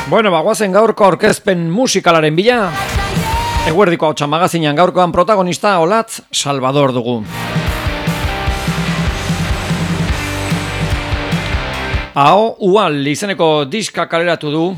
Bueno, bagoazen gaurko aurkezpen musikalaren bila. Eguerdiko hautsa magazinean gaurkoan protagonista Olatz Salvador dugu. Aho Ual izeneko diska kaleratu du.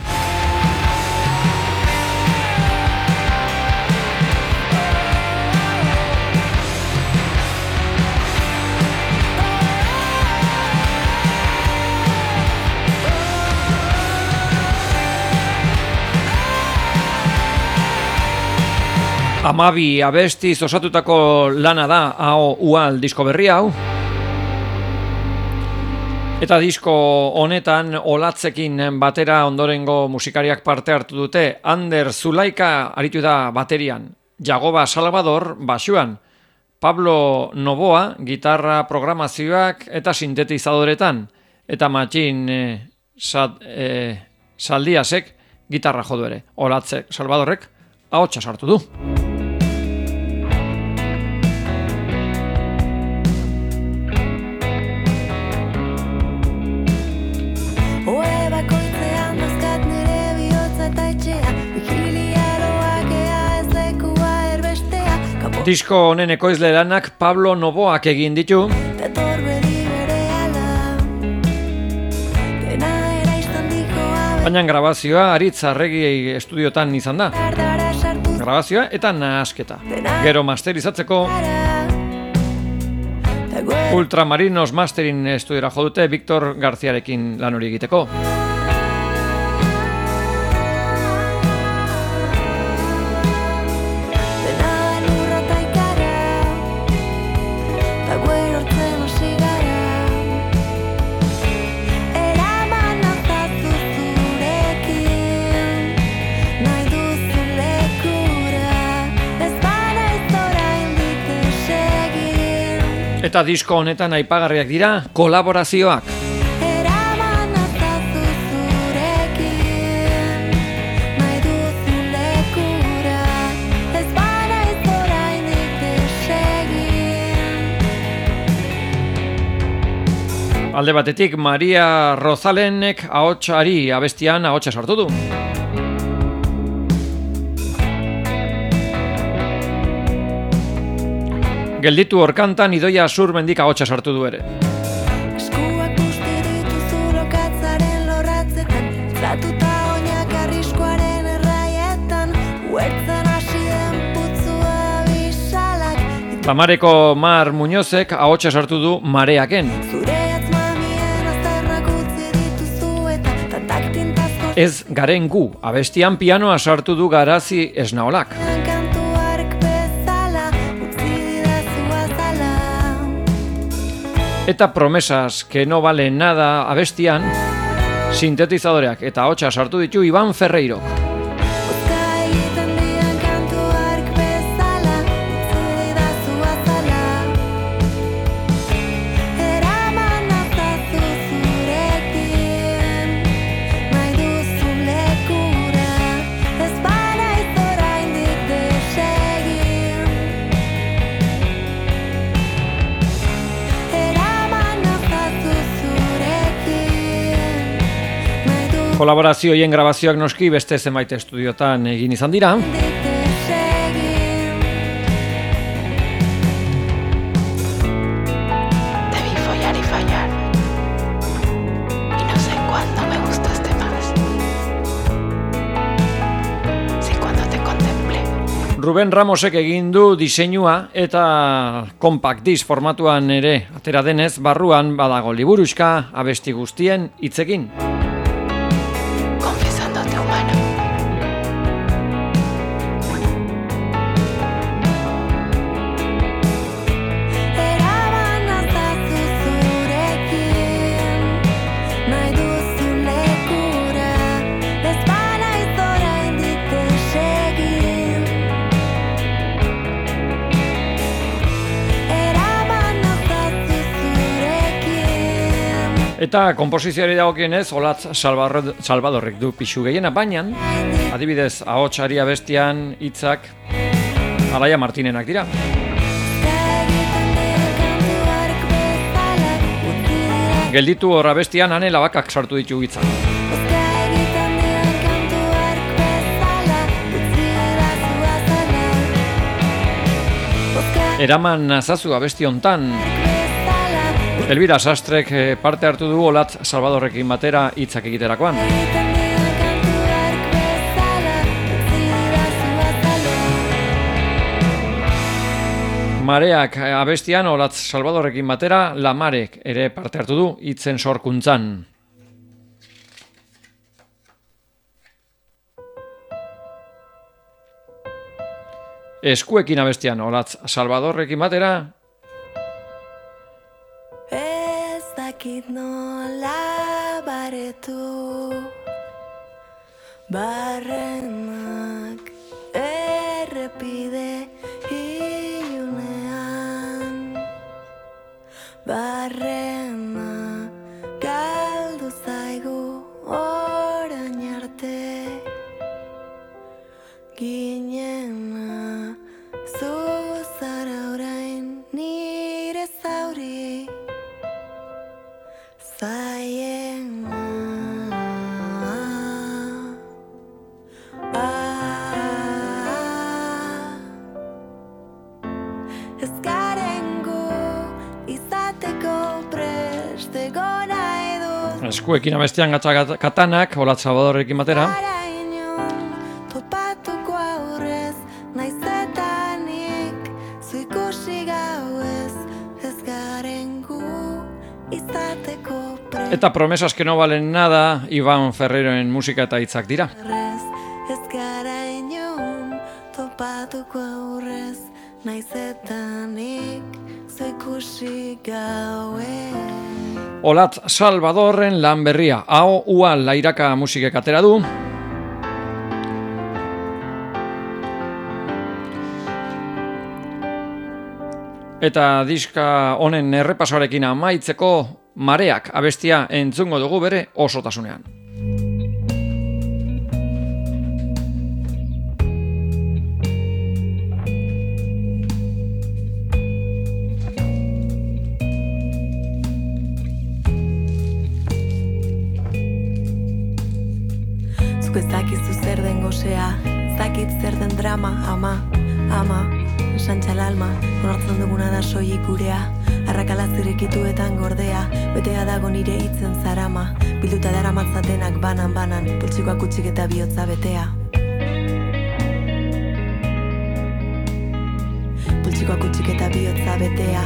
Amabi abestiz osatutako lana da Aho Ual disko berri hau. Eta disko honetan Olatzekin batera ondorengo musikariak parte hartu dute. Ander Zulaika aritu da baterian, Jagoba Salvador basuan, Pablo Novoa gitarra programazioak eta sintetizadoretan, eta Matxin Saldiasek gitarra jodu ere. Olatze Salvadorrek ahotsa sartu du. Disko honen ekoizle lanak Pablo Novoak egin ditu. Baina grabazioa Aritz Arregi estudiotan izan da. Grabazioa eta nahasketa. Gero masterizatzeko Ultramarinos Mastering estudiora jo dute Victor Garziarekin lan hori egiteko. Eta disko honetan aipagarriak dira kolaborazioak. Alde batetik Maria Rozalenek ahotsari abestian ahotsa sartu du. Gelditu horkantan Idoia Zurmendik ahotsa sartu du ere. Eskuak uste dituzu lokatzaren lorratzetan, zatuta oinak arriskuaren erraietan, huertzen hasi den putzua bisalak. Tamareko Mar Muñozek ahotsa sartu du Mareaken. Zure atzmamien aztarnak utzi dituzu eta tantak tintazko. Ez garen gu, abestian pianoa sartu du Garazi Esnaolak. Eta Promesas que no vale nada abestian sintetizadoreak eta ahotsa sartu ditu Iban Ferreiro. Kolaborazioen grabazioak noski beste zenbait estudiotan egin izan dira. Ruben Ramosek egin du diseinua eta compact disc formatuan ere atera denez, barruan badago liburuxka abesti guztien hitzekin. Eta komposizioari dagokienez Olatz Salvadorrek du pixu gehiena, baina adibidez ahotsari abestian hitzak Alaia Martinenak dira. Gelditu horra bestian Ane Labakak sartu ditu hitzak. Eraman nazazu abesti hontan. Elbira Sastrek parte hartu du Olatz Salvadorrekin batera hitzak egiterakoan. Mareak abestian Olatz Salvadorrekin batera Lamarek ere parte hartu du hitzen sorkuntzan. Eskuekin abestian Olatz Salvadorrekin batera Ez dakit nola baretu barrenak errepide ilunean barrena galdu zaigu orain arte ginena zu zara orain nire zauri zaiena ez garen gu izateko prest egon nahi dut eskuekin abestian Gatza Katanak Olatz Salvadorrekin batera. Topatuko aurrez naiz eta nik zu ikusi gauez ez garen gu izateko prest Eta Promesas que no valen nada, Iban Ferreroen musika eta hitzak dira. ez gara inon topatuko aurrez naiz eta nik zu ikusi gauez Olatz Salvadorren lan berria, hau ua lairaka musikek atera du. Eta diska honen errepasoarekin amaitzeko Mareak abestia entzungo dugu bere osotasunean. Zuk ez dakizu zer den gozea, ez dakit zer den drama, ama, santxal alma, onartzen duguna da soilik gurea, arrakala zirrikituetan gordea, betea dago nire hitzen zarama, bilduta dara matzatenak banan, poltsikoak utxik eta bihotza betea. Poltsikoak utxik eta bihotza betea.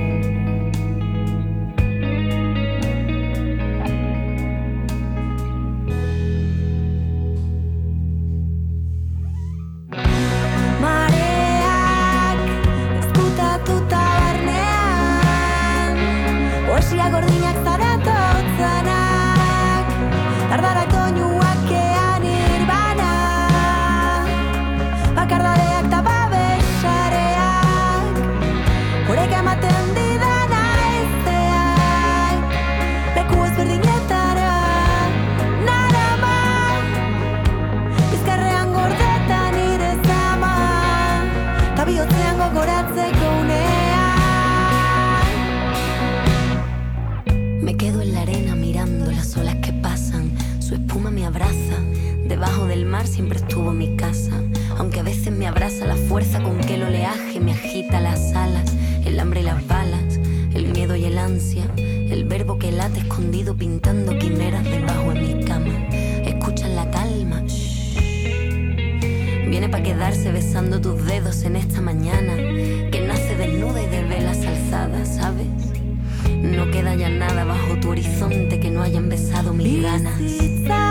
Poesia gordinak zaratotzanak Dardarak doinuak ean irbana Bakardadeak eta babesareak Horek ematen didana ezteak Leku ezberdinetara narama Bizkarrean gordetan nire zama Ta bihotzean gogoratzeko unea Me quedo en la arena mirando las olas que pasan. Su espuma me abraza. Debajo del mar siempre estuvo mi casa. Aunque a veces me abraza la fuerza con que el oleaje me agita las alas. El hambre y las balas, el miedo y el ansia. El verbo que late escondido pintando quimeras debajo de mi cama. Escuchan la calma. Shh. Viene pa' quedarse besando tus dedos en esta mañana. Que nace desnuda y de velas alzadas, ¿sabes? No queda ya nada bajo tu horizonte que no hayan besado mis ganas.